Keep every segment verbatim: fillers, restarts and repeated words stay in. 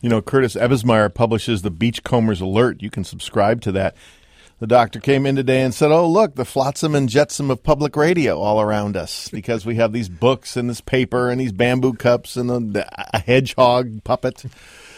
You know, Curtis Ebbesmeyer publishes the Beachcombers Alert. You can subscribe to that. The doctor came in today and said, oh, look, the flotsam and jetsam of public radio all around us because we have these books and this paper and these bamboo cups and a, a hedgehog puppet.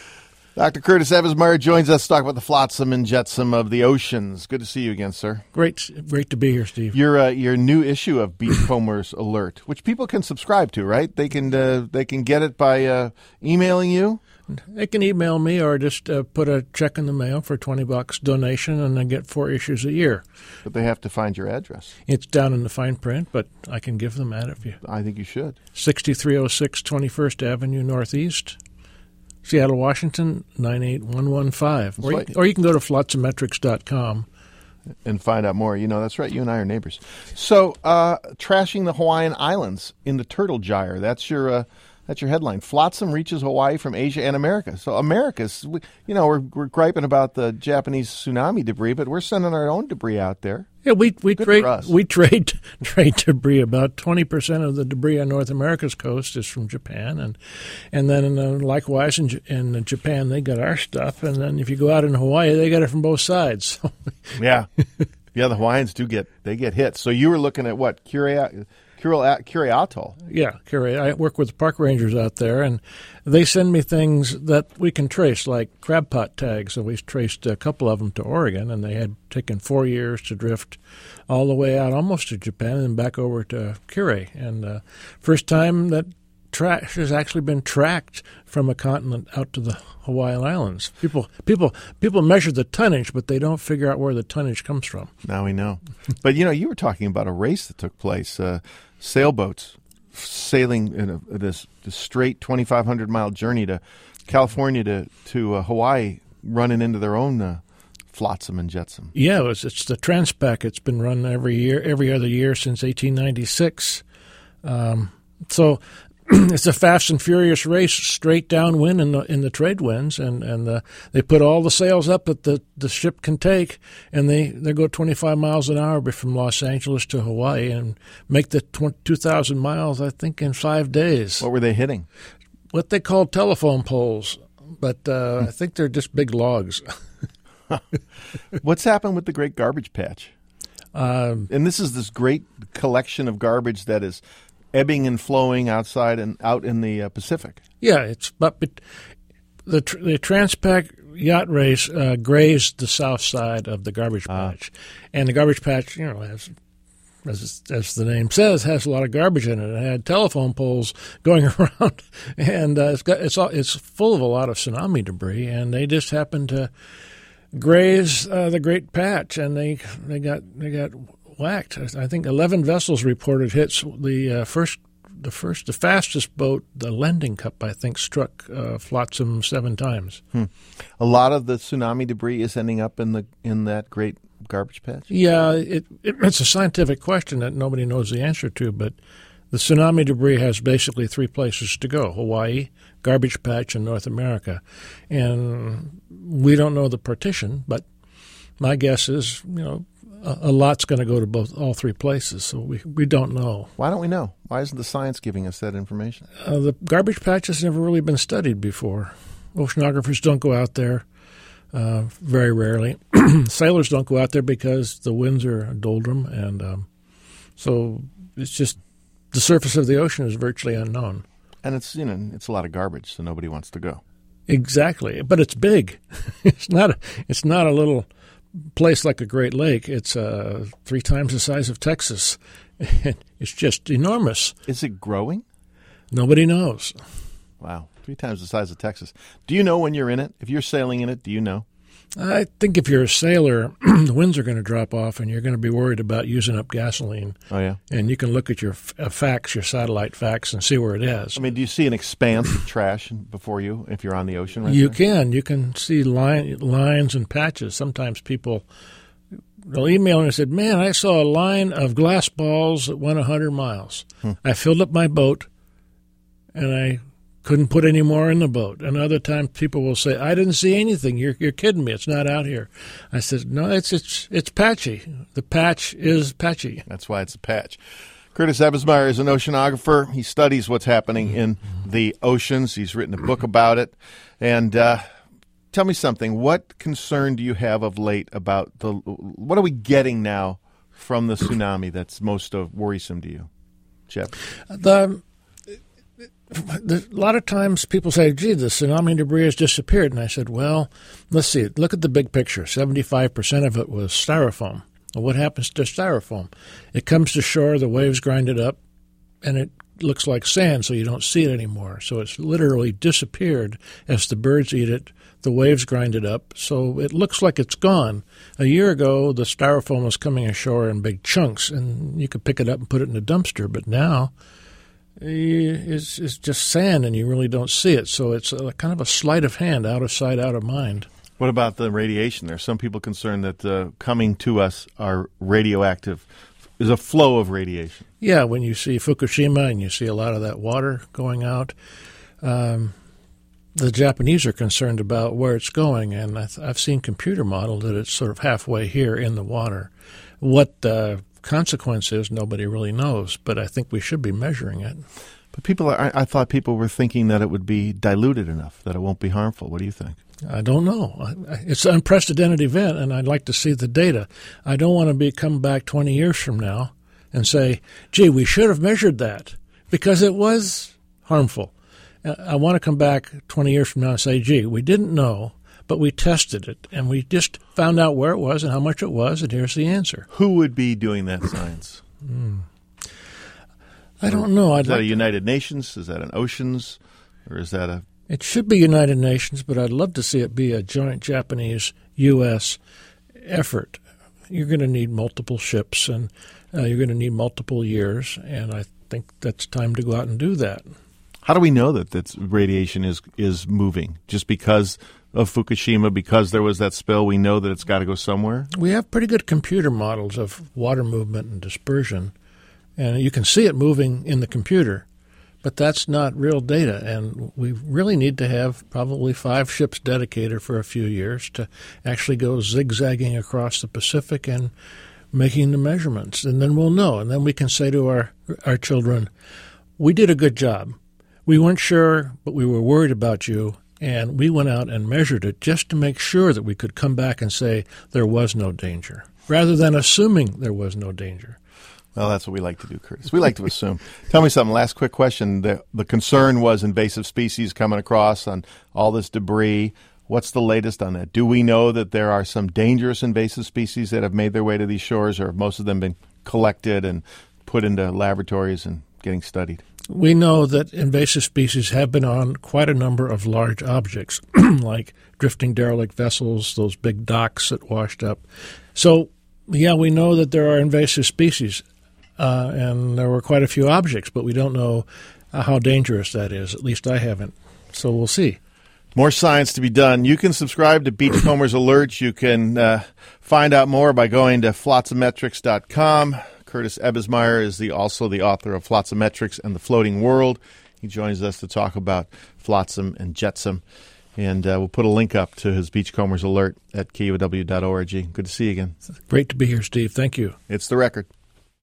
Doctor Curtis Ebbesmeyer joins us to talk about the flotsam and jetsam of the oceans. Good to see you again, sir. Great great to be here, Steve. Your uh, your new issue of Beachcombers Alert, which people can subscribe to, right? They can uh, they can get it by uh, emailing you? They can email me or just uh, put a check in the mail for twenty bucks donation, and I get four issues a year. But they have to find your address. It's down in the fine print, but I can give them that if you. I think you should. sixty-three oh six twenty-first Avenue Northeast, Seattle, Washington, nine eight one one five. Or, like, you, or you can go to flotsametrics dot com. And find out more. You know, that's right. You and I are neighbors. So, uh, trashing the Hawaiian Islands in the Turtle Gyre. That's your... Uh, That's your headline. Flotsam reaches Hawaii from Asia and America. So America's, you know, we're we're griping about the Japanese tsunami debris, but we're sending our own debris out there. Yeah, we we Good trade for us. we trade trade debris. About twenty percent of the debris on North America's coast is from Japan, and and then uh, likewise in, in Japan they got our stuff, and then if you go out in Hawaii, they got it from both sides. yeah, yeah, the Hawaiians do get they get hit. So you were looking at what Curia. Curie Atoll. Yeah, Curie. I work with the park rangers out there, and they send me things that we can trace, like crab pot tags. So we traced a couple of them to Oregon, and they had taken four years to drift all the way out almost to Japan and back over to Curie. And uh, first time that trash has actually been tracked from a continent out to the Hawaiian Islands. People, people, people measure the tonnage, but they don't figure out where the tonnage comes from. Now we know. But you know, you were talking about a race that took place. Uh, sailboats sailing in a, this, this straight twenty-five hundred mile journey to California to to uh, Hawaii, running into their own uh, flotsam and jetsam. Yeah, it's, it's the Transpac. It's been run every year, every other year since eighteen ninety-six. Um, so. It's a fast and furious race, straight downwind in the in the trade winds, and and the, they put all the sails up that the, the ship can take, and they, they go twenty-five miles an hour from Los Angeles to Hawaii and make the two thousand miles, I think, in five days. What were they hitting? What they call telephone poles, but uh, I think they're just big logs. What's happened with the Great Garbage Patch? Um, and this is this great collection of garbage that is ebbing and flowing outside and out in the uh, Pacific. Yeah, it's but, but the the Transpac yacht race uh, grazed the south side of the garbage patch, uh. and the garbage patch, you know, has, as as the name says, has a lot of garbage in it. It had telephone poles going around, and uh, it's got it's all, it's full of a lot of tsunami debris, and they just happened to graze uh, the Great Patch, and they they got they got. whacked. I think eleven vessels reported hits. The uh, first, the first, the fastest boat, the Lending Cup, I think, struck uh, flotsam seven times. Hmm. A lot of the tsunami debris is ending up in the in that great garbage patch. Yeah, it, it, it's a scientific question that nobody knows the answer to. But the tsunami debris has basically three places to go: Hawaii, garbage patch, and North America. And we don't know the partition, but my guess is, you know, a lot's going to go to both, all three places, so we, we don't know. Why don't we know? Why isn't the science giving us that information? Uh, the garbage patch has never really been studied before. Oceanographers don't go out there uh, very rarely. Sailors don't go out there because the winds are doldrum, and um, so it's just the surface of the ocean is virtually unknown. And it's, you know, it's a lot of garbage, so nobody wants to go. Exactly, but it's big. it's not. A, it's not a little place like a Great Lake. It's uh, three times the size of Texas. It's just enormous. Is it growing? Nobody knows. Wow, three times the size of Texas. Do you know when you're in it? If you're sailing in it, do you know? I think if you're a sailor, the winds are going to drop off, and you're going to be worried about using up gasoline. Oh, yeah? And you can look at your uh, facts, your satellite facts, and see where it is. I mean, do you see an expanse of trash before you if you're on the ocean right You there? can. You can see line, lines and patches. Sometimes people will email and said, man, I saw a line of glass balls that went one hundred miles. Hmm. I filled up my boat, and I couldn't put any more in the boat. And other times people will say, I didn't see anything. You're you're kidding me. It's not out here. I said, no, it's it's it's patchy. The patch is patchy. That's why it's a patch. Curtis Ebbesmeyer is an oceanographer. He studies what's happening in the oceans. He's written a book about it. And uh, tell me something. What concern do you have of late about the? What are we getting now from the tsunami that's most uh, worrisome to you, Chip? The, the, a lot of times people say, gee, the tsunami debris has disappeared. And I said, well, let's see. Look at the big picture. seventy-five percent of it was styrofoam. Well, what happens to styrofoam? It comes to shore, the waves grind it up, and it looks like sand, so you don't see it anymore. So it's literally disappeared as the birds eat it. The waves grind it up, so it looks like it's gone. A year ago, the styrofoam was coming ashore in big chunks, and you could pick it up and put it in a dumpster. But now it's, it's just sand, and you really don't see it. So it's a, kind of a sleight of hand, out of sight, out of mind. What about the radiation? There are some people concerned that uh, coming to us are radioactive. There's a flow of radiation. Yeah, when you see Fukushima and you see a lot of that water going out, um, the Japanese are concerned about where it's going, and I th- I've seen computer model that it's sort of halfway here in the water. What the consequence is, nobody really knows, but I think we should be measuring it. But people, are, I thought people were thinking that it would be diluted enough, that it won't be harmful. What do you think? I don't know. It's an unprecedented event, and I'd like to see the data. I don't want to be come back twenty years from now and say, gee, we should have measured that because it was harmful. I want to come back twenty years from now and say, gee, we didn't know, but we tested it, and we just found out where it was and how much it was, and here's the answer. Who would be doing that science? mm. I don't know. I'd is that like a United Nations? Is that an oceans? Or is that a... It should be United Nations, but I'd love to see it be a joint Japanese-U S effort. You're going to need multiple ships, and uh, you're going to need multiple years, and I think that's time to go out and do that. How do we know that that radiation is is moving? Just because of Fukushima, because there was that spill, we know that it's got to go somewhere? We have pretty good computer models of water movement and dispersion, and you can see it moving in the computer. But that's not real data, and we really need to have probably five ships dedicated for a few years to actually go zigzagging across the Pacific and making the measurements. And then we'll know, and then we can say to our, our children, we did a good job. We weren't sure, but we were worried about you, and we went out and measured it just to make sure that we could come back and say there was no danger, rather than assuming there was no danger. Well, that's what we like to do, Curtis. We like to assume. Tell me something. Last quick question. The, the concern was invasive species coming across on all this debris. What's the latest on that? Do we know that there are some dangerous invasive species that have made their way to these shores, or have most of them been collected and put into laboratories and getting studied? We know that invasive species have been on quite a number of large objects, like drifting derelict vessels, those big docks that washed up. So, yeah, we know that there are invasive species. Uh, and there were quite a few objects, but we don't know uh, how dangerous that is. At least I haven't. So we'll see. More science to be done. You can subscribe to Beachcombers Alerts. You can uh, find out more by going to flotsametrics dot com. Curtis Ebbesmeyer is the, also the author of Flotsametrics and the Floating World. He joins us to talk about flotsam and jetsam. And uh, we'll put a link up to his Beachcombers Alert at K U O W dot org. Good to see you again. Great to be here, Steve. Thank you. It's The Record.